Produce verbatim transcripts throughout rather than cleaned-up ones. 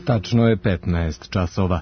Tačno je petnaest časova.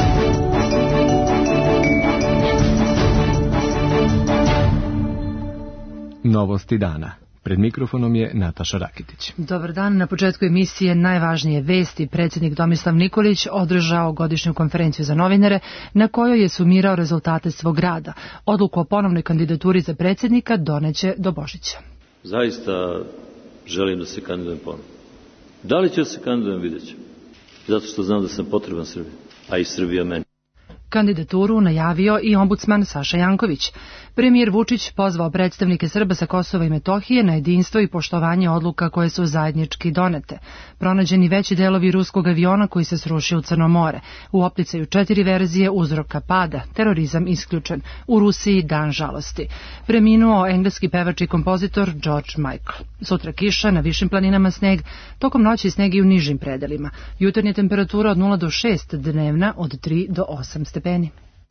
Novosti dana. Pred mikrofonom je Nataša Rakitić. Dobar dan. Na početku emisije najvažnije vesti. Predsjednik Tomislav Nikolić održao godišnju konferenciju za novinare na kojoj je sumirao rezultate svog rada. Odluku o ponovnoj kandidaturi za predsjednika doneće do Božića. Zaista želim da se kandidujem ponovno. Da li ću se kandidujem, vidjet ću. Zato što znam da sam potreban Srbiji, a i Srbija meni. Kandidaturu najavio i ombudsman Saša Janković. Premijer Vučić pozvao predstavnike Srba sa Kosova i Metohije na jedinstvo i poštovanje odluka koje su zajednički donete. Pronađeni veći delovi ruskog aviona koji se srušio u Crno more. U opticaju četiri verzije uzroka pada, terorizam isključen. U Rusiji dan žalosti. Preminuo engleski pevač i kompozitor George Michael. Sutra kiša, na višim planinama sneg, tokom noći sneg i u nižim predelima. Jutarnja temperatura od nula do šest, dnevna od tri do osam stepeni.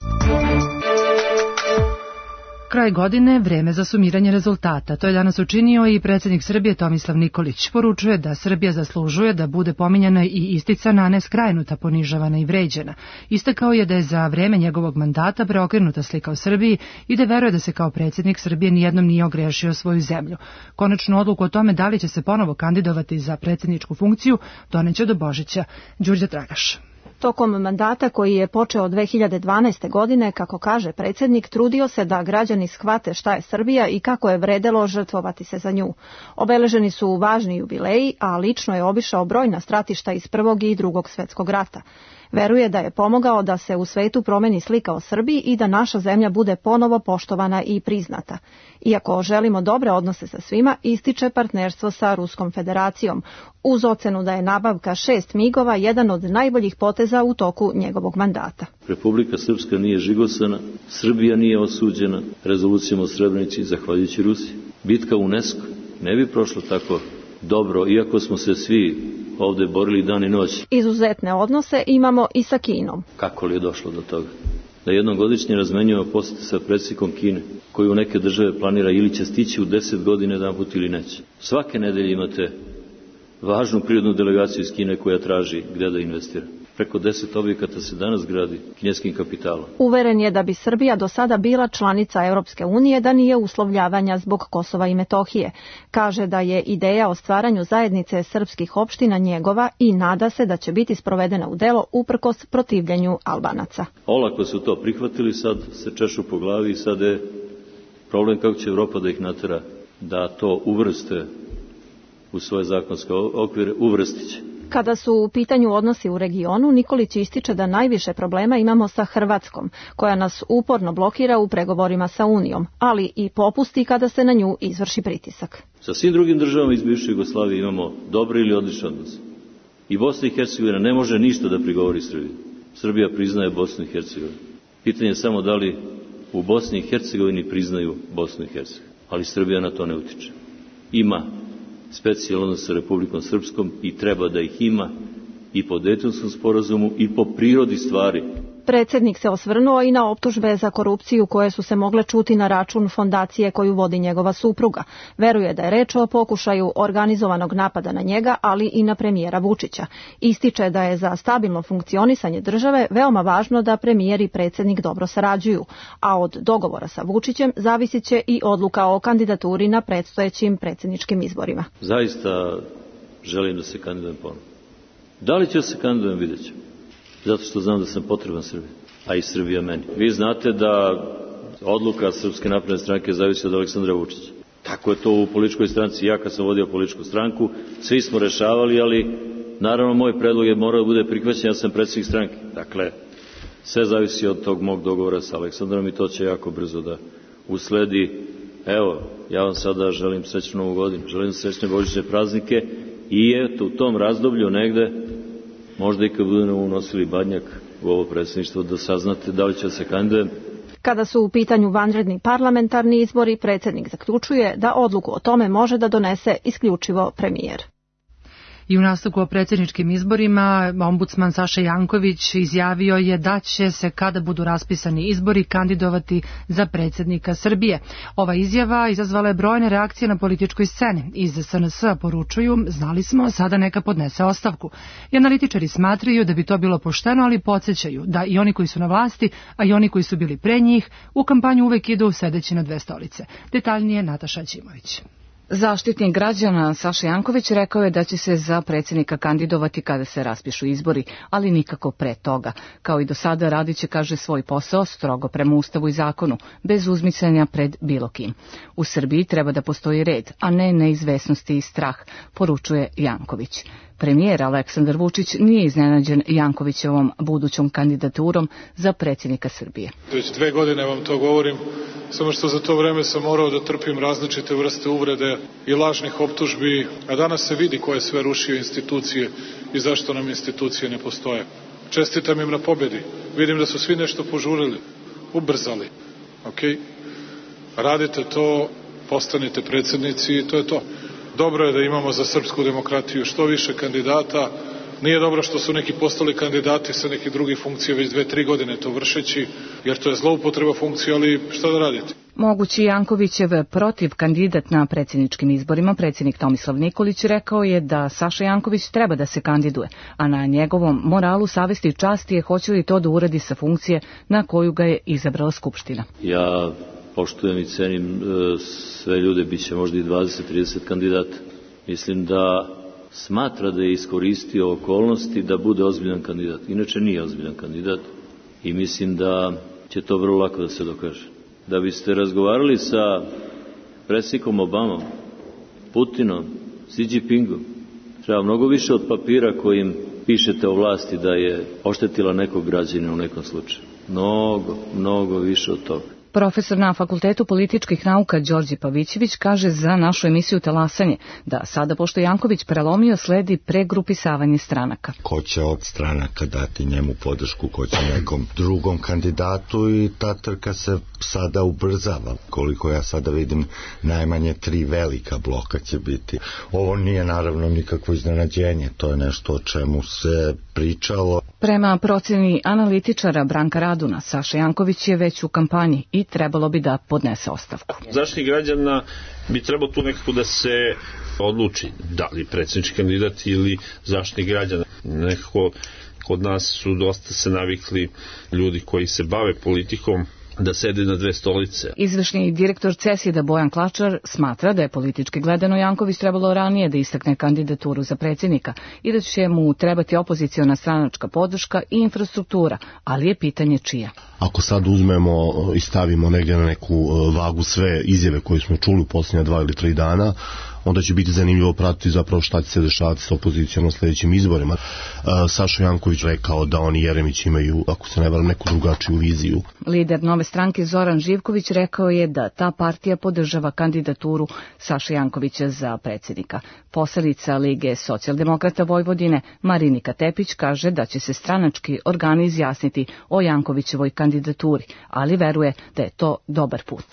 Kraj godine, vreme za sumiranje rezultata. To je danas učinio i predsjednik Srbije Tomislav Nikolić. Poručuje da Srbija zaslužuje da bude pominjana i isticana, a ne skrajnuta, ponižavana i vređena. Istakao je da je za vreme njegovog mandata preokrenuta slika o Srbiji i da veruje da se kao predsjednik Srbije nijednom nije ogrešio svoju zemlju. Konačnu odluku o tome da li će se ponovo kandidovati za predsjedničku funkciju doneće do Božića. Đurđa Tragaš. Tokom mandata koji je počeo dve hiljade dvanaeste. godine, kako kaže predsjednik, trudio se da građani shvate šta je Srbija i kako je vredelo žrtvovati se za nju. Obeleženi su važni jubileji, a lično je obišao brojna stratišta iz Prvog i Drugog svjetskog rata. Veruje da je pomogao da se u svetu promeni slika o Srbiji i da naša zemlja bude ponovo poštovana i priznata. Iako želimo dobre odnose sa svima, ističe partnerstvo sa Ruskom federacijom, uz ocenu da je nabavka šest migova jedan od najboljih poteza u toku njegovog mandata. Republika Srpska nije žigosana, Srbija nije osuđena rezolucijom o Srebrenici zahvaljujući Rusiji. Bitka UNESCO ne bi prošla tako dobro, iako smo se svi ovdje borili dan i noć. Izuzetne odnose imamo i sa Kinom. Kako li je došlo do toga? Da jednom godišnje razmenjujemo posjete sa predsjednikom Kine, koji u neke države planira ili će stići u deset godina jedan put ili neće. Svake nedelje imate važnu prirodnu delegaciju iz Kine koja traži gdje da investira. Preko deset objekata se danas gradi kineskim kapitalom. Uveren je da bi Srbija do sada bila članica Europske unije da nije uslovljavanja zbog Kosova i Metohije. Kaže da je ideja o stvaranju zajednice srpskih opština njegova i nada se da će biti sprovedena u delo uprkos protivljenju Albanaca. Olako su to prihvatili, sad se češu po glavi i sad je problem kako će Evropa da ih natera da to uvrste u svoje zakonske okvire, uvrstit će. Kada su u pitanju odnosi u regionu, Nikolić ističe da najviše problema imamo sa Hrvatskom, koja nas uporno blokira u pregovorima sa Unijom, ali i popusti kada se na nju izvrši pritisak. Sa svim drugim državama iz bivše Jugoslavije imamo dobre ili odlične odnose. I Bosna i Hercegovina ne može ništa da prigovori Srbiji. Srbija priznaje Bosnu i Hercegovinu. Pitanje je samo da li u Bosni i Hercegovini priznaju Bosnu i Hercegovinu. Ali Srbija na to ne utiče. Ima specijalno odnos sa Republikom Srpskom i treba da ih ima i po Dejtonskom sporazumu i po prirodi stvari. Predsjednik se osvrnuo i na optužbe za korupciju koje su se mogle čuti na račun fondacije koju vodi njegova supruga. Veruje da je reč o pokušaju organizovanog napada na njega, ali i na premijera Vučića. Ističe da je za stabilno funkcionisanje države veoma važno da premijer i predsjednik dobro sarađuju, a od dogovora sa Vučićem zavisit će i odluka o kandidaturi na predstojećim predsjedničkim izborima. Zaista želim da se kandidujem ponovno. Da li ću se kandidujem, vidjet ću. Zato što znam da sam potreban Srbiji, a i Srbija meni. Vi znate da odluka Srpske napredne stranke zavisi od Aleksandra Vučića. Tako je to u političkoj stranci. Ja kad sam vodio političku stranku, svi smo rešavali, ali naravno moj predlog je morao da bude prihvaćen, ja sam predsjednik stranke. Dakle, sve zavisi od tog mog dogovora sa Aleksandrom i to će jako brzo da usledi. Evo, ja vam sada želim srećnu Novu godinu, želim srećne božićne praznike i eto u tom razdoblju negde, možda i kad budemo unosili badnjak u ovo predsjedništvo, da saznate da li će se kandidujem. Kada su u pitanju vanredni parlamentarni izbori, predsjednik zaključuje da odluku o tome može da donese isključivo premijer. I u nastavku o predsjedničkim izborima ombudsman Saša Janković izjavio je da će se kada budu raspisani izbori kandidovati za predsjednika Srbije. Ova izjava izazvala je brojne reakcije na političkoj sceni. Iz S N S poručuju, znali smo, sada neka podnese ostavku. I analitičari smatraju da bi to bilo pošteno, ali podsjećaju da i oni koji su na vlasti, a i oni koji su bili pre njih, u kampanju uvek idu sedeći na dve stolice. Detaljnije Nataša Ćimović. Zaštitnik građana Saša Janković rekao je da će se za predsjednika kandidovati kada se raspišu izbori, ali nikako pre toga. Kao i do sada radit će, kaže, svoj posao strogo prema Ustavu i zakonu, bez uzmicanja pred bilo kim. U Srbiji treba da postoji red, a ne neizvesnosti i strah, poručuje Janković. Premijer Aleksandar Vučić nije iznenađen Jankovićevom budućom kandidaturom za predsjednika Srbije. Već dve godine vam to govorim, samo što za to vreme sam morao da trpim različite vrste uvrede i lažnih optužbi, a danas se vidi ko je sve rušio institucije i zašto nam institucije ne postoje. Čestitam im na pobjedi. Vidim da su svi nešto požurili, ubrzali. Okay? Radite to, postanite predsjednici i to je to. Dobro je da imamo za srpsku demokratiju što više kandidata. Nije dobro što su neki postali kandidati sa nekih drugih funkcija već dve, tri godine to vršeći, jer to je zloupotreba funkcija, ali šta da radite? Mogući Jankovićev protiv kandidat na predsjedničkim izborima, predsjednik Tomislav Nikolić, rekao je da Saša Janković treba da se kandiduje, a na njegovom moralu, savesti i časti je hoće li to da uradi sa funkcije na koju ga je izabrala Skupština. Ja poštujem i cenim sve ljude, bit će možda i dvadeset trideset kandidata. Mislim da smatra da je iskoristio okolnosti da bude ozbiljan kandidat. Inače nije ozbiljan kandidat i mislim da će to vrlo lako da se dokaže. Da biste razgovarali sa predsjednikom Obamom, Putinom, Xi Jinpingom, treba mnogo više od papira kojim pišete o vlasti da je oštetila nekog građanina u nekom slučaju. Mnogo, mnogo više od toga. Profesor na Fakultetu političkih nauka Đorđe Pavićević kaže za našu emisiju Talasanje da sada, pošto Janković prelomio, sledi pregrupisavanje stranaka. Ko će od stranaka dati njemu podršku, ko će nekom drugom kandidatu i ta trka se sada ubrzava. Koliko ja sada vidim, najmanje tri velika bloka će biti. Ovo nije naravno nikakvo iznenađenje, to je nešto o čemu se pričalo. Prema proceni analitičara Branka Raduna, Saša Janković je već u kampanji i trebalo bi da podnese ostavku. Zaštitnik građana bi trebalo tu nekako da se odluči da li predsjednički kandidat ili zaštitnik građana. Nekako kod nas su dosta se navikli ljudi koji se bave politikom da sede na dve stolice. Izvršni direktor CESID-a Bojan Klačar smatra da je politički gledano Janković trebalo ranije da istakne kandidaturu za predsjednika i da će mu trebati opoziciona stranačka podrška i infrastruktura, ali je pitanje čija. Ako sad uzmemo i stavimo negdje na neku vagu sve izjave koje smo čuli u posljednja dva ili tri dana, onda će biti zanimljivo pratiti zapravo šta će se dešavati sa opozicijom na sljedećim izborima. Saša Janković rekao da oni Jeremić imaju, ako se ne varam, neku drugačiju viziju. Lider Nove stranke Zoran Živković rekao je da ta partija podržava kandidaturu Saše Jankovića za predsjednika. Poslanica Lige socijaldemokrata Vojvodine Marinika Tepić kaže da će se stranački organi izjasniti o Jankovićevoj kandidaturi, ali veruje da je to dobar put.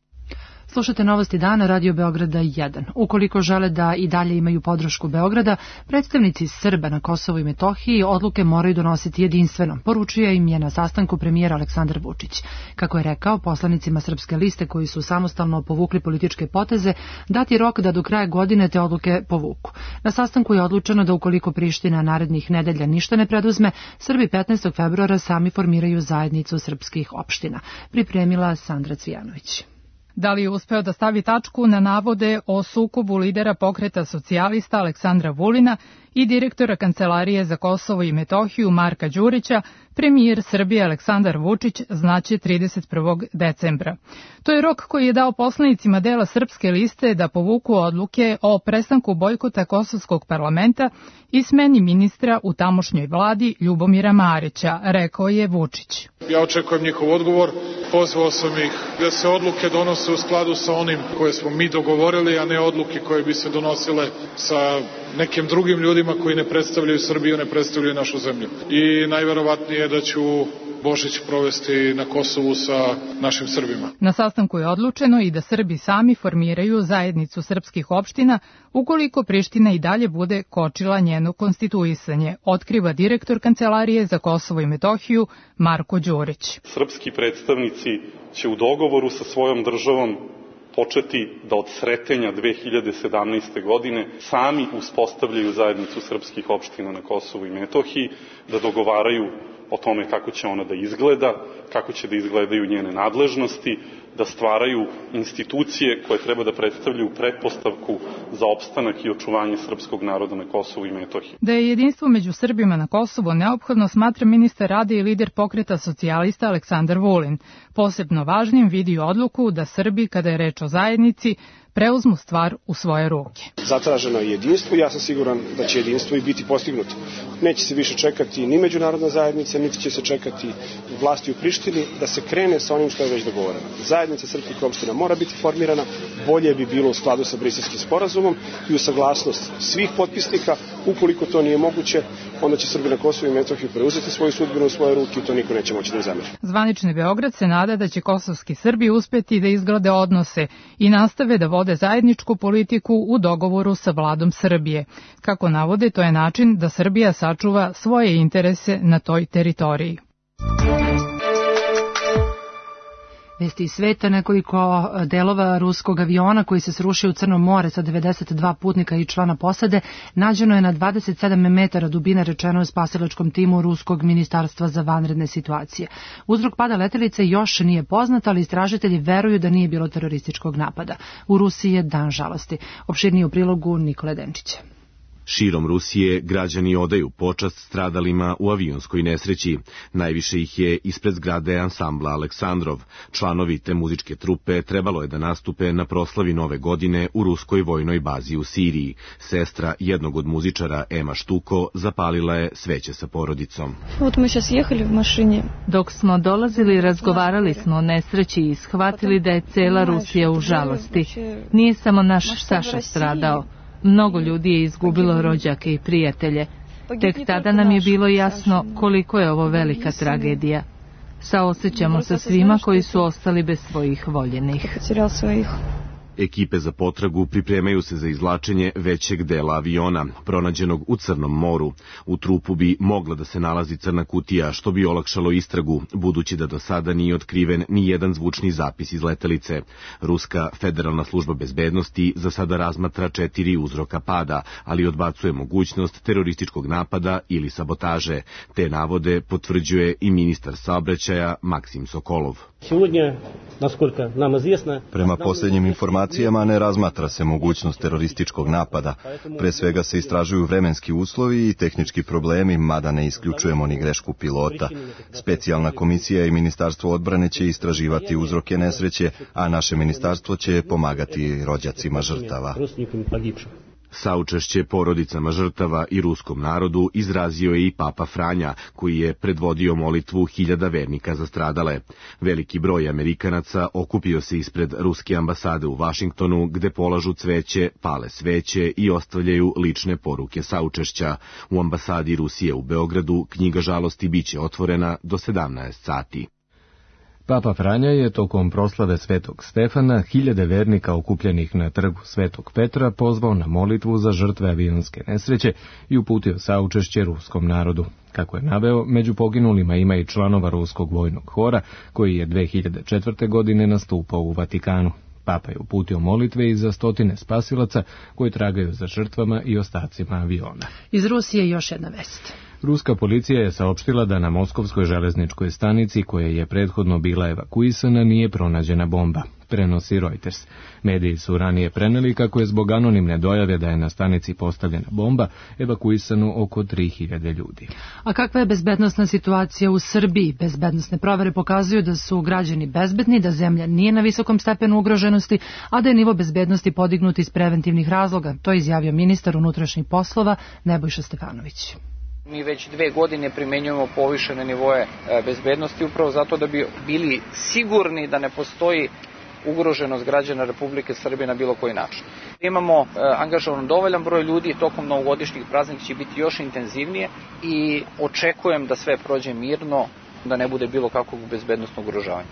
Slušate Novosti dana, Radio Beograda jedan. Ukoliko žele da i dalje imaju podršku Beograda, predstavnici Srba na Kosovu i Metohiji odluke moraju donositi jedinstveno, poručuje im je na sastanku premijer Aleksandar Vučić. Kako je rekao, poslanicima Srpske liste koji su samostalno povukli političke poteze, dati rok da do kraja godine te odluke povuku. Na sastanku je odlučeno da ukoliko Priština narednih nedelja ništa ne preduzme, Srbi petnaestog februara sami formiraju zajednicu srpskih opština. Pripremila Sandra Cvijanović. Da li je uspeo da stavi tačku na navode o sukobu lidera pokreta socijalista Aleksandra Vulina i direktora Kancelarije za Kosovo i Metohiju Marka Đurića, premijer Srbije Aleksandar Vučić znaće trideset prvog decembra. To je rok koji je dao poslanicima dela Srpske liste da povuku odluke o prestanku bojkota Kosovskog parlamenta i smeni ministra u tamošnjoj vladi Ljubomira Marića, rekao je Vučić. Ja očekujem njihov odgovor. Pozvao sam ih da se odluke donose u skladu sa onim koje smo mi dogovorili, a ne odluke koje bi se donosile sa nekim drugim ljudima koji ne predstavljaju Srbiju, ne predstavljaju našu zemlju. I najverovatnije da ću Božić provesti na Kosovu sa našim Srbima. Na sastanku je odlučeno i da Srbi sami formiraju zajednicu srpskih opština ukoliko Priština i dalje bude kočila njeno konstituisanje, otkriva direktor Kancelarije za Kosovo i Metohiju Marko Đurić. Srpski predstavnici će u dogovoru sa svojom državom početi da od Sretenja dve hiljade sedamnaeste. godine sami uspostavljaju zajednicu srpskih opština na Kosovu i Metohiji, da dogovaraju o tome kako će ona da izgleda, kako će da izgledaju njene nadležnosti, da stvaraju institucije koje treba da predstavljaju pretpostavku za opstanak i očuvanje srpskog naroda na Kosovu i Metohiji. Da je jedinstvo među Srbima na Kosovu neophodno, smatra ministar rada i lider pokreta socijalista Aleksandar Vulin. Posebno važnim vidi odluku da Srbi, kada je reč o zajednici, preuzmu stvar u svoje ruke. Zatraženo je jedinstvo i ja sam siguran da će jedinstvo i biti postignuto. Neće se više čekati ni međunarodna zajednica, niti će se čekati vlasti u Prištini da se krene sa onim što je već dogovoreno. Zajednica srpskih opština mora biti formirana, bolje bi bilo u skladu sa Briselskim sporazumom i u saglasnost svih potpisnika. Ukoliko to nije moguće, onda će Srbi na Kosovu i Metohiju preuzeti svoju sudbinu u svoje ruke i to niko neće moći da zameri. Zvanični Beograd se nada da će kosovski Srbi uspeti da izgrade odnose i nastave da vode zajedničku politiku u dogovoru sa vladom Srbije. Kako navode, to je način da Srbija sačuva svoje interese na toj teritoriji. Vesti iz sveta, nekoliko delova ruskog aviona koji se srušio u Crnom more sa devedeset dva putnika i člana posade nađeno je na dvadeset sedam metara dubine, rečeno je spasilačkom timu Ruskog ministarstva za vanredne situacije. Uzrok pada letelice još nije poznat, ali istražitelji veruju da nije bilo terorističkog napada. U Rusiji je dan žalosti. Opširnije u prilogu Nikole Denčića. Širom Rusije građani odaju počast stradalima u avionskoj nesreći. Najviše ih je ispred zgrade ansambla Aleksandrov. Članovi te muzičke trupe trebalo je da nastupe na proslavi Nove godine u ruskoj vojnoj bazi u Siriji. Sestra jednog od muzičara, Ema Štuko, zapalila je sveće sa porodicom. Dok smo dolazili, razgovarali smo o nesreći i shvatili da je cela Rusija u žalosti. Nije samo naš Saša stradao. Mnogo ljudi je izgubilo rođake i prijatelje. Tek tada nam je bilo jasno koliko je ovo velika tragedija. Saosećamo sa svima koji su ostali bez svojih voljenih. Ekipe za potragu pripremaju se za izvlačenje većeg dela aviona, pronađenog u Crnom moru. U trupu bi mogla da se nalazi crna kutija, što bi olakšalo istragu, budući da do sada nije otkriven ni jedan zvučni zapis iz letelice. Ruska federalna služba bezbednosti za sada razmatra četiri uzroka pada, ali odbacuje mogućnost terorističkog napada ili sabotaže. Te navode potvrđuje i ministar saobraćaja Maksim Sokolov. Prema posljednjim informacijama ne razmatra se mogućnost terorističkog napada. Pre svega se istražuju vremenski uslovi i tehnički problemi, mada ne isključujemo ni grešku pilota. Specijalna komisija i Ministarstvo odbrane će istraživati uzroke nesreće, a naše ministarstvo će pomagati rođacima žrtava. Saučešće porodicama žrtava i ruskom narodu izrazio je i Papa Franja, koji je predvodio molitvu hiljada vernika za stradale. Veliki broj Amerikanaca okupio se ispred ruske ambasade u Vašingtonu, gde polažu cveće, pale sveće i ostavljaju lične poruke saučešća. U ambasadi Rusije u Beogradu knjiga žalosti biće otvorena do sedamnaest sati. Papa Franja je tokom proslave Svetog Stefana hiljade vernika okupljenih na trgu Svetog Petra pozvao na molitvu za žrtve avionske nesreće i uputio saučešće ruskom narodu. Kako je naveo, među poginulima ima i članova ruskog vojnog hora, koji je dve hiljade četvrte. godine nastupao u Vatikanu. Papa je uputio molitve i za stotine spasilaca koji tragaju za žrtvama i ostacima aviona. Iz Rusije još jedna vest. Ruska policija je saopštila da na Moskovskoj železničkoj stanici, koja je prethodno bila evakuisana, nije pronađena bomba. Prenosi Reuters. Mediji su ranije preneli kako je zbog anonimne dojave da je na stanici postavljena bomba evakuisano oko tri hiljade ljudi. A kakva je bezbednosna situacija u Srbiji? Bezbednosne provere pokazuju da su građani bezbedni, da zemlja nije na visokom stepenu ugroženosti, a da je nivo bezbednosti podignut iz preventivnih razloga. To je izjavio ministar unutrašnjih poslova Nebojša Stefanović. Mi već dve godine primenjujemo povišene nivoje bezbednosti upravo zato da bi bili sigurni da ne postoji ugroženost građana Republike Srbije na bilo koji način. Imamo angažovan dovoljan broj ljudi, tokom novogodišnjih praznika će biti još intenzivnije i očekujem da sve prođe mirno da ne bude bilo kakvog bezbednostnog ugrožavanja.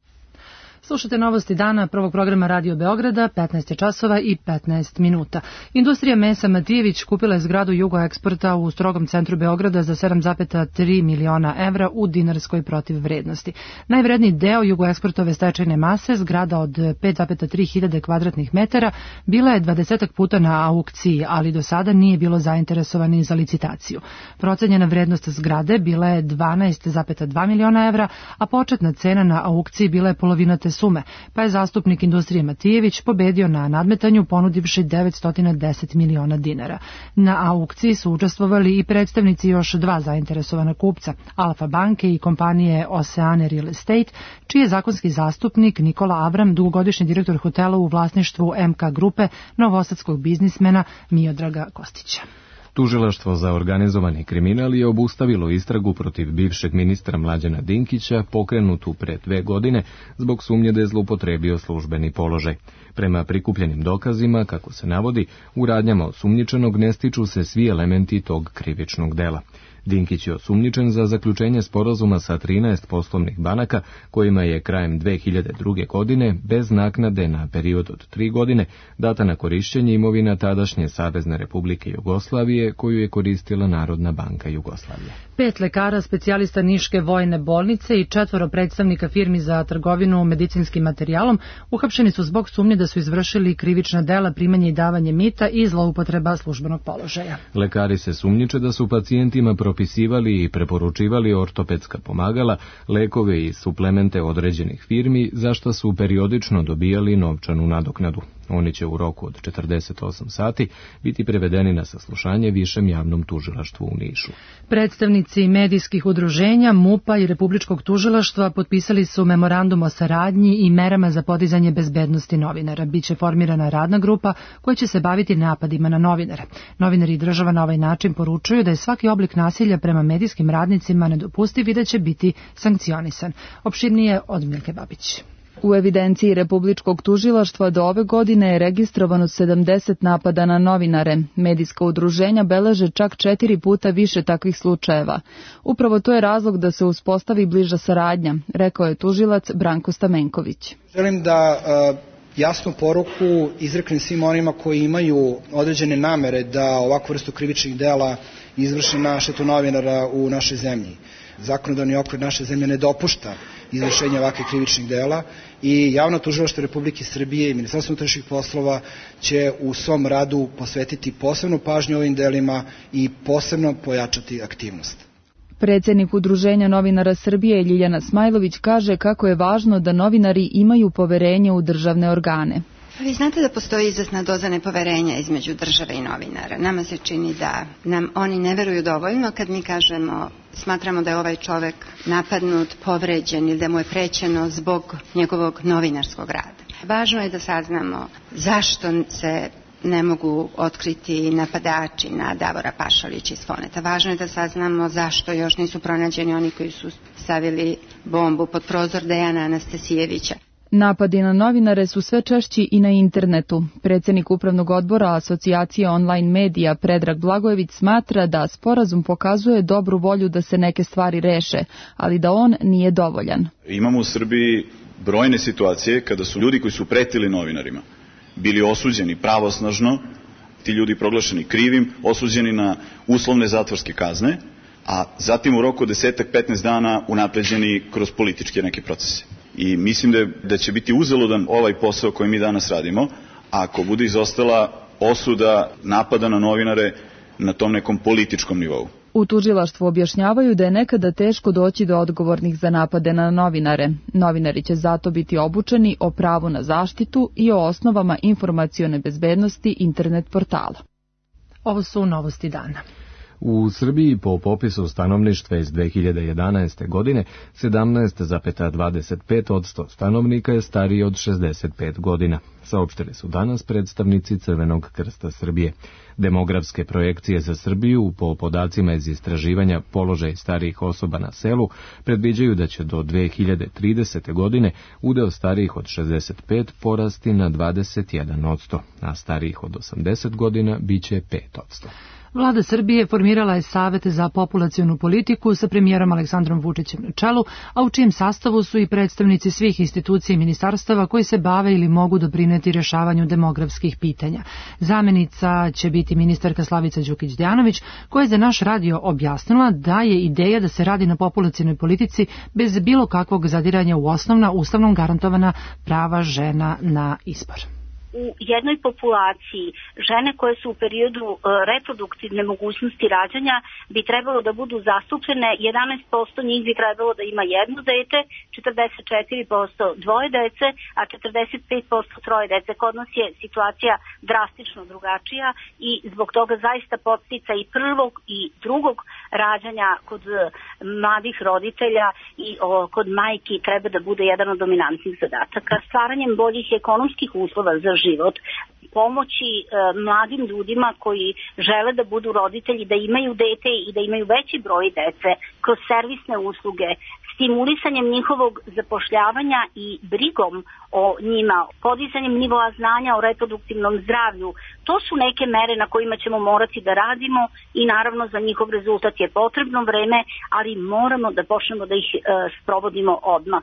Slušate novosti dana prvog programa Radio Beograda, petnaest časova i petnaest minuta. Industrija mesa Matijević kupila je zgradu Jugoeksporta u strogom centru Beograda za sedam zarez tri miliona evra u dinarskoj protivvrednosti. Najvredniji deo Jugoeksportove stečajne mase, zgrada od pet zarez tri hiljade kvadratnih metara, bila je dvadeset puta na aukciji, ali do sada nije bilo zainteresovani za licitaciju. Procenjena vrednost zgrade bila je dvanaest zarez dva miliona evra, a početna cena na aukciji bila je polovina te sume, pa je zastupnik industrije Matijević pobedio na nadmetanju ponudivši devetsto deset miliona dinara. Na aukciji su učestvovali i predstavnici još dva zainteresovana kupca, Alfa banke i kompanije Oceane Real Estate, čiji je zakonski zastupnik Nikola Avram, dugogodišnji direktor hotela u vlasništvu M K grupe novosadskog biznismena Miodraga Kostića. Tužilaštvo za organizovani kriminal je obustavilo istragu protiv bivšeg ministra Mlađana Dinkića, pokrenutu pre dve godine zbog sumnje da je zloupotrebio službeni položaj. Prema prikupljenim dokazima, kako se navodi, u radnjama osumnjičenog ne stiču se svi elementi tog krivičnog dela. Dinkić je osumnjičen za zaključenje sporazuma sa trinaest poslovnih banaka, kojima je krajem dve hiljade druge. godine, bez naknade na period od tri godine, data na korišćenje imovina tadašnje Savezne Republike Jugoslavije, koju je koristila Narodna banka Jugoslavije. Pet lekara, specijalista Niške vojne bolnice i četvoro predstavnika firmi za trgovinu medicinskim materijalom uhapšeni su zbog sumnje da su izvršili krivična dela primanje i davanje mita i zloupotreba službenog položaja. Lekari se sumnjiče da su pacijentima propisivali i preporučivali ortopedska pomagala, lekove i suplemente određenih firmi, za što su periodično dobijali novčanu nadoknadu. Oni će u roku od četrdeset osam sati biti prevedeni na saslušanje Višem javnom tužilaštvu u Nišu. Predstavnici medijskih udruženja, MUP-a i Republičkog tužilaštva potpisali su memorandum o saradnji i merama za podizanje bezbednosti novinara. Biće formirana radna grupa koja će se baviti napadima na novinare. Novinari i država na ovaj način poručuju da je svaki oblik nasilja prema medijskim radnicima nedopustiv i da će biti sankcionisan. Opširnije od Milke Babić. U evidenciji Republičkog tužilaštva do ove godine je registrovano sedamdeset napada na novinare. Medijska udruženja beleže čak četiri puta više takvih slučajeva. Upravo to je razlog da se uspostavi bliža saradnja, rekao je tužilac Branko Stamenković. Želim da uh, jasnu poruku izreknem svim onima koji imaju određene namere da ovakvu vrstu krivičnih dela izvrši na štetu novinara u našoj zemlji. Zakonodavni okvir naše zemlje ne dopušta izvršenje ovakvih krivičnih dela i Javno tužilaštvo Republike Srbije i Ministarstvo unutrašnjih poslova će u svom radu posvetiti posebnu pažnju ovim delima i posebno pojačati aktivnost. Predsjednik Udruženja novinara Srbije Ljiljana Smajlović kaže kako je važno da novinari imaju poverenje u državne organe. Vi znate da postoji izvesna doza nepoverenja između države i novinara. Nama se čini da nam oni ne veruju dovoljno kad mi kažemo, smatramo da je ovaj čovek napadnut, povređen ili da mu je prećeno zbog njegovog novinarskog rada. Važno je da saznamo zašto se ne mogu otkriti napadači na Davora Pašalića iz Foneta. Važno je da saznamo zašto još nisu pronađeni oni koji su stavili bombu pod prozor Dejana Anastasijevića. Napadi na novinare su sve češći i na internetu. Predsjednik Upravnog odbora Asocijacije online medija Predrag Blagojević smatra da sporazum pokazuje dobru volju da se neke stvari reše, ali da on nije dovoljan. Imamo u Srbiji brojne situacije kada su ljudi koji su pretili novinarima bili osuđeni pravosnažno, ti ljudi proglašeni krivim, osuđeni na uslovne zatvorske kazne, a zatim u roku desetak petnaest dana unapređeni kroz političke neke procese. I mislim da, da će biti uzaludan ovaj posao koji mi danas radimo, ako bude izostala osuda napada na novinare na tom nekom političkom nivou. U tužilaštvu objašnjavaju da je nekada teško doći do odgovornih za napade na novinare. Novinari će zato biti obučeni o pravu na zaštitu i o osnovama informacione bezbednosti internet portala. Ovo su novosti dana. U Srbiji po popisu stanovništva iz dve hiljade jedanaeste. godine sedamnaest zarez dvadeset pet posto stanovnika je stariji od šezdeset pet godina, saopštili su danas predstavnici Crvenog krsta Srbije. Demografske projekcije za Srbiju po podacima iz istraživanja položaj starijih osoba na selu predviđaju da će do dve hiljade tridesete. godine udeo starijih od šezdeset pet porasti na dvadeset jedan posto, a starijih od osamdeset godina biće pet posto. Vlada Srbije formirala je Savet za populacionu politiku sa premijerom Aleksandrom Vučićem na čelu, a u čijem sastavu su i predstavnici svih institucija i ministarstava koji se bave ili mogu doprineti rešavanju demografskih pitanja. Zamenica će biti ministarka Slavica Đukić-Dejanović, koja je za naš radio objasnila da je ideja da se radi na populacionoj politici bez bilo kakvog zadiranja u osnovna ustavnom garantovana prava žena na izbor. U jednoj populaciji žene koje su u periodu e, reproduktivne mogućnosti rađanja bi trebalo da budu zastupljene, jedanaest posto njih bi trebalo da ima jedno dete, četrdeset četiri posto dvoje dece, a četrdeset pet posto troje dece. Kod nas je situacija drastično drugačija i zbog toga zaista podstica i prvog i drugog rađanja kod mladih roditelja i o, kod majki treba da bude jedan od dominantnih zadataka. Stvaranjem boljih ekonomskih uslova za život, pomoći e, mladim ljudima koji žele da budu roditelji, da imaju dete i da imaju veći broj dece kroz servisne usluge, stimulisanjem njihovog zapošljavanja i brigom o njima, podizanjem nivoa znanja o reproduktivnom zdravlju. To su neke mere na kojima ćemo morati da radimo i naravno za njihov rezultat je potrebno vreme, ali moramo da počnemo da ih e, sprovodimo odmah.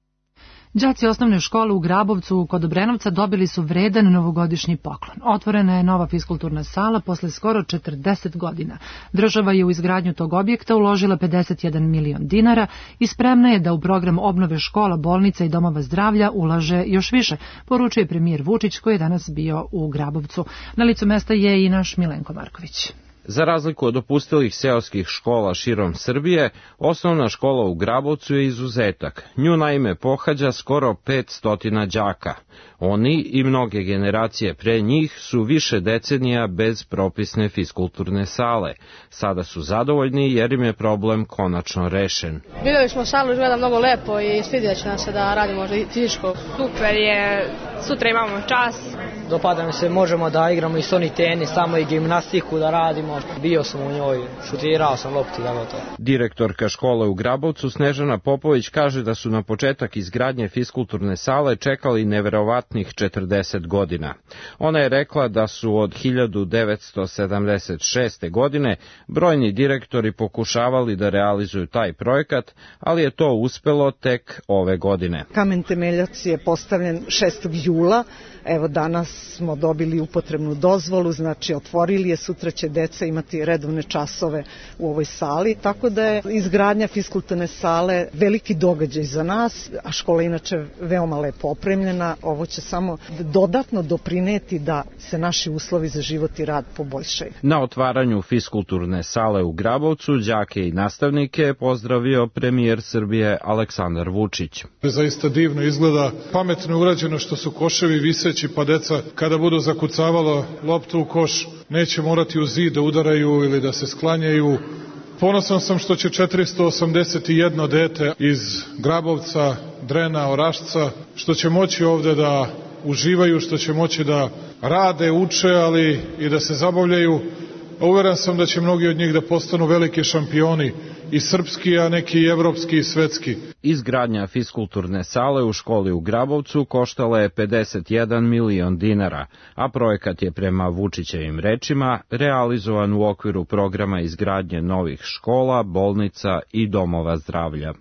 Đaci osnovne škole u Grabovcu kod Obrenovca dobili su vredan novogodišnji poklon. Otvorena je nova fiskulturna sala posle skoro četrdeset godina. Država je u izgradnju tog objekta uložila pedeset jedan milion dinara i spremna je da u program obnove škola, bolnica i domova zdravlja ulaže još više, poručuje premijer Vučić koji je danas bio u Grabovcu. Na licu mesta je i naš Milenko Marković. Za razliku od opustelih seoskih škola širom Srbije, osnovna škola u Grabovcu je izuzetak. Nju naime pohađa skoro petsto đaka. Oni i mnoge generacije pre njih su više decenija bez propisne fiskulturne sale. Sada su zadovoljni jer im je problem konačno rešen. Videli smo salu, izgleda mnogo lepo i svidjet će nam se da radimo fizičko. Super je, sutra imamo čas. Dopada mi se, možemo da igramo i stoni tenis, tamo i gimnastiku da radimo. Bio sam u njoj, šutirao sam lopti, da to. Direktorka škole u Grabovcu Snežana Popović kaže da su na početak izgradnje fiskulturne sale čekali neverovatnih četrdeset godina. Ona je rekla da su od hiljadu devetsto sedamdeset šeste. godine brojni direktori pokušavali da realizuju taj projekat, ali je to uspelo tek ove godine. Kamen temeljac je postavljen šestog jula. Evo danas smo dobili upotrebnu dozvolu, znači otvorili je, sutra će deca imati redovne časove u ovoj sali, tako da je izgradnja fiskulturne sale veliki događaj za nas, a škola inače veoma lepo opremljena. Ovo će samo dodatno doprineti da se naši uslovi za život i rad poboljšaju. Na otvaranju fiskulturne sale u Grabovcu đake i nastavnike je pozdravio premijer Srbije Aleksandar Vučić. Zaista divno izgleda, pametno urađeno što su koševi viseći, pa deca kada budu zakucavala loptu u koš neće morati u zid da udaraju ili da se sklanjaju. Ponosan sam što će četiristo osamdeset jedno dete iz Grabovca, Drena, Orašca, što će moći ovde da uživaju, što će moći da rade, uče, ali i da se zabavljaju. Uveren sam da će mnogi od njih da postanu veliki šampioni, i srpski, a neki i evropski i svetski. Izgradnja fiskulturne sale u školi u Grabovcu koštala je pedeset jedan milion dinara, a projekat je prema Vučićevim rečima realizovan u okviru programa izgradnje novih škola, bolnica i domova zdravlja.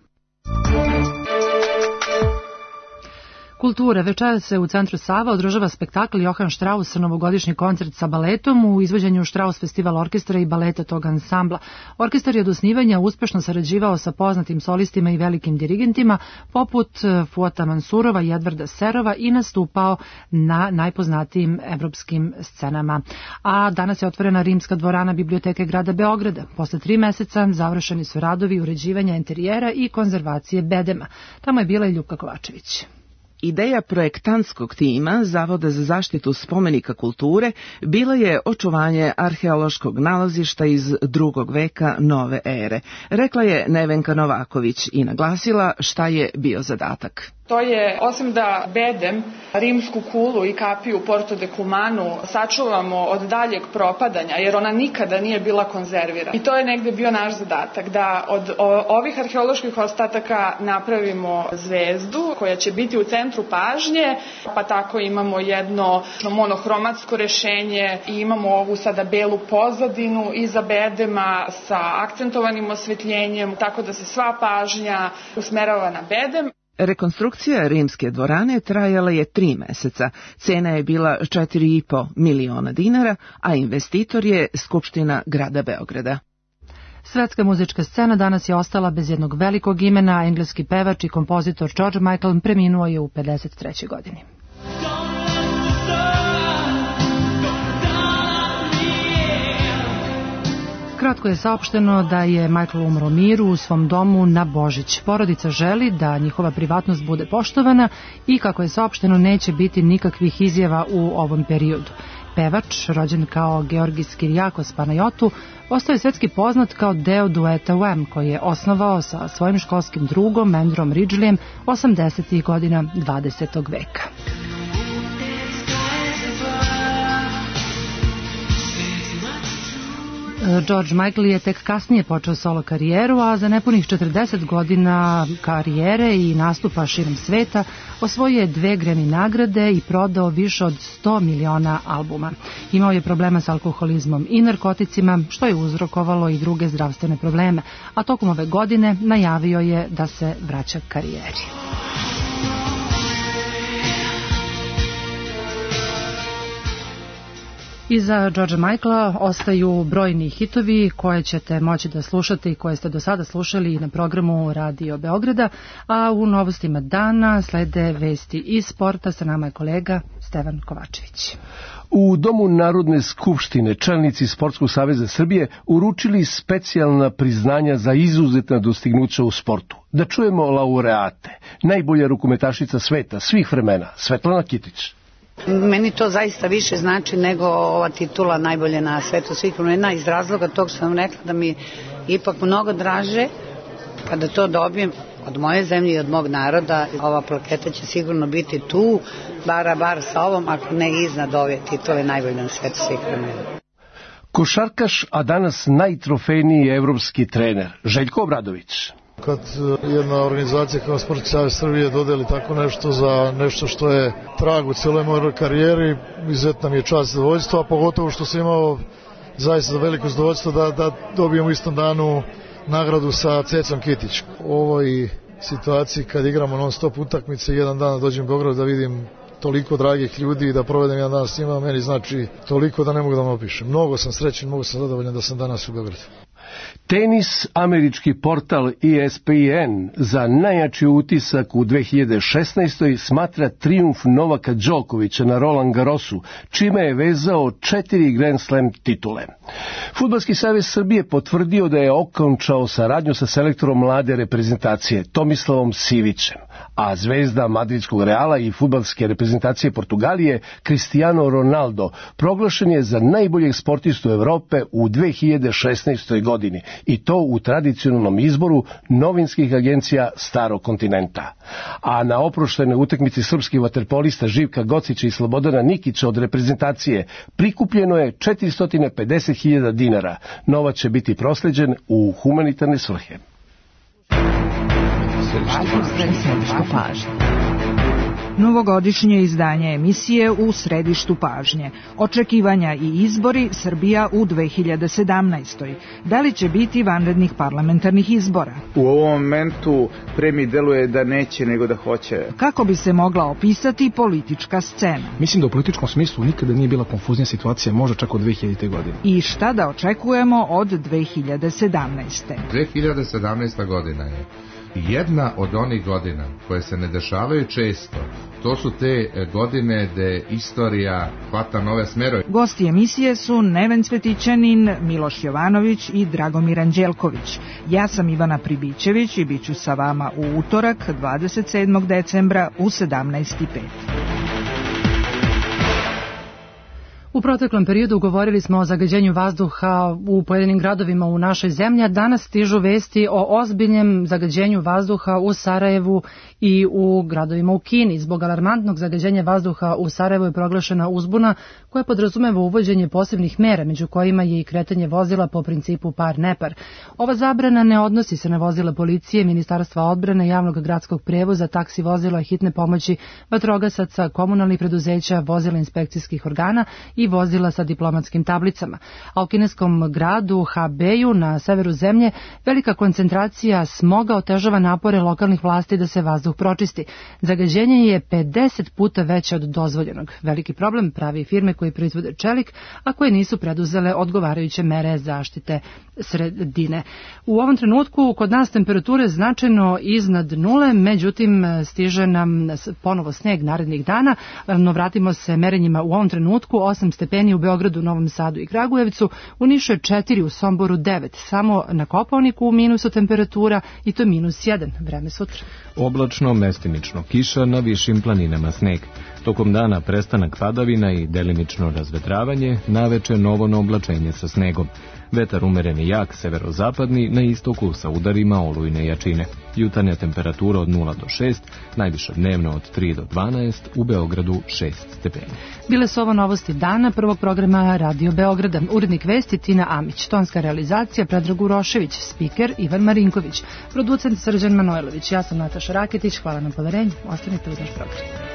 Kultura. Večeras se u Centru Sava održava spektakl Johan Strauss, novogodišnji koncert sa baletom u izvođenju Strauss Festival orkestra i baleta tog ansambla. Orkestar je od osnivanja uspešno sarađivao sa poznatim solistima i velikim dirigentima poput Fuata Mansurova i Edvarda Serova i nastupao na najpoznatijim evropskim scenama. A danas je otvorena rimska dvorana Biblioteke grada Beograda. Posle tri meseca završeni su radovi uređivanja interijera i konzervacije bedema. Tamo je bila i Ljupka Kovačević. Ideja projektantskog tima Zavoda za zaštitu spomenika kulture bila je očuvanje arheološkog nalazišta iz drugog veka nove ere, rekla je Nevenka Novaković i naglasila šta je bio zadatak. To je, osim da bedem, rimsku kulu i kapiju u Porto de Cumanu sačuvamo od daljeg propadanja, jer ona nikada nije bila konzervirana. I to je negde bio naš zadatak, da od ovih arheoloških ostataka napravimo zvezdu koja će biti u centru centru pažnje, pa tako imamo jedno monohromatsko rešenje i imamo ovu sada belu pozadinu iza bedema sa akcentovanim osvetljenjem, tako da se sva pažnja usmerava na bedem. Rekonstrukcija rimske dvorane trajala je tri meseca. Cena je bila četiri i po miliona dinara, a investitor je Skupština grada Beograda. Svetska muzička scena danas je ostala bez jednog velikog imena. Engleski pevač i kompozitor George Michael preminuo je u pedeset trećoj godini. Kratko je saopšteno da je Michael umro u miru u svom domu na Božić. Porodica želi da njihova privatnost bude poštovana i, kako je saopšteno, neće biti nikakvih izjava u ovom periodu. Pevač, rođen kao Georgis Kyriakos Panayotou, postao je svetski poznat kao deo dueta Wham, koji je osnovao sa svojim školskim drugom Andrewom Ridgeleyem osamdesetih godina dvadesetog veka. George Michael je tek kasnije počeo solo karijeru, a za nepunih četrdeset godina karijere i nastupa širom sveta osvojio je dve Grammy nagrade i prodao više od sto miliona albuma. Imao je problema s alkoholizmom i narkoticima, što je uzrokovalo i druge zdravstvene probleme, a tokom ove godine najavio je da se vraća karijeri. Iza Georgea Michaela ostaju brojni hitovi koje ćete moći da slušate i koje ste do sada slušali i na programu Radio Beograda, a u novostima dana slede vesti iz sporta. Sa nama je kolega Stevan Kovačević. U Domu Narodne skupštine čelnici Sportskog saveza Srbije uručili specijalna priznanja za izuzetna dostignuća u sportu. Da čujemo laureate. Najbolja rukometašica sveta svih vremena, Svetlana Kitić. Meni to zaista više znači nego ova titula najbolje na svetu svih vremena, iz razloga tog što sam rekla da mi ipak mnogo draže kada to dobijem od moje zemlje i od mog naroda. Ova plaketa će sigurno biti tu, bara bar sa ovom, ako ne iznad ove titule najbolje na svetu svih vremena. Košarkaš, a danas najtrofejniji evropski trener, Željko Obradović. Kad jedna organizacija kao Sportski savez Srbije dodeli tako nešto za nešto što je trag u celoj mojoj karijeri, izuzetna mi je čast i zadovoljstvo, a pogotovo što sam imao zaista veliko zadovoljstvo da, da dobijem u istom danu nagradu sa Cecom Kitić. U ovoj situaciji kad igramo non stop utakmice, jedan dan da dođem u Beograd da vidim toliko dragih ljudi i da provedem jedan dan s njima, meni znači toliko da ne mogu da vam opišem. Mnogo sam srećen, mnogo sam zadovoljan da sam danas u Beogradu. Tenis, američki portal E S P N za najjači utisak u dve hiljade šesnaestoj smatra trijumf Novaka Đokovića na Roland Garrosu, čime je vezao četiri Grand Slam titule. Fudbalski savez Srbije potvrdio da je okončao saradnju sa selektorom mlade reprezentacije Tomislavom Sivićem, a zvezda madridskog Reala i fudbalske reprezentacije Portugalije Cristiano Ronaldo proglašen je za najboljeg sportistu Evrope u dve hiljade šesnaestoj godini, i to u tradicionalnom izboru novinskih agencija Starog kontinenta. A na oproštenoj utakmici srpskih vaterpolista Živka Gocića i Slobodana Nikića od reprezentacije prikupljeno je četiristo pedeset hiljada dinara. Novac će biti prosleđen u humanitarne svrhe. Novogodišnje izdanje emisije U središtu pažnje. Očekivanja i izbori Srbija u dve hiljade sedamnaestoj. Da li će biti vanrednih parlamentarnih izbora? U ovom momentu premij deluje da neće nego da hoće. Kako bi se mogla opisati politička scena? Mislim da u političkom smislu nikada nije bila konfuznija situacija, možda čak od dve hiljadite. godine. I šta da očekujemo od dve hiljade sedamnaeste. dve hiljade sedamnaesta. godina je jedna od onih godina koje se ne dešavaju često. To su te godine gde istorija hvata nove smerove. Gosti emisije su Neven Cvetićanin, Miloš Jovanović i Dragomir Anđelković. Ja sam Ivana Pribićević i bit ću sa vama u utorak dvadeset sedmog decembra u sedamnaest i pet. U proteklom periodu govorili smo o zagađenju vazduha u pojedinim gradovima u našoj zemlji, a danas stižu vesti o ozbiljnom zagađenju vazduha u Sarajevu i u gradovima u Kini. Zbog alarmantnog zagađenja vazduha u Sarajevu je proglašena uzbuna koja podrazumeva uvođenje posebnih mera, među kojima je i kretanje vozila po principu par-nepar. Ova zabrana ne odnosi se na vozila policije, Ministarstva odbrane, javnog gradskog prevoza, taksi vozila, hitne pomoći, vatrogasaca, komunalnih preduzeća, vozila inspekcijskih organa i vozila sa diplomatskim tablicama. A u kineskom gradu Habeju na severu zemlje velika koncentracija smoga otežava napore lokalnih vlasti da se vazduh pročisti. Zagađenje je pedeset puta veće od dozvoljenog. Veliki problem pravi firme koji proizvode čelik, a koje nisu preduzele odgovarajuće mere zaštite sredine. U ovom trenutku kod nas temperature značajno iznad nule, međutim stiže nam ponovo sneg narednih dana, no vratimo se merenjima u ovom trenutku. Osam stepeni u Beogradu, Novom Sadu i Kragujevcu, u Nišu je četiri, u Somboru devet, samo na Kopaoniku u minusu temperatura i to minus jedan, vreme sutra. Oblačno, mestimično kiša, na višim planinama sneg. Tokom dana prestanak padavina i delimično razvedravanje, naveče novo oblačenje sa snegom. Vetar umeren i jak, severozapadni, na istoku sa udarima olujne jačine. Jutarnja temperatura od nula do šest, najviša dnevno od tri do dvanaest, u Beogradu šest stepeni. Bile su ovo novosti dana prvog programa Radio Beograda. Urednik vesti Tina Amić, tonska realizacija Predrag Urošević, spiker Ivan Marinković, producent Srđan Manojlović. Ja sam Nataša Raketić, hvala na poverenju, ostanite uz naš program.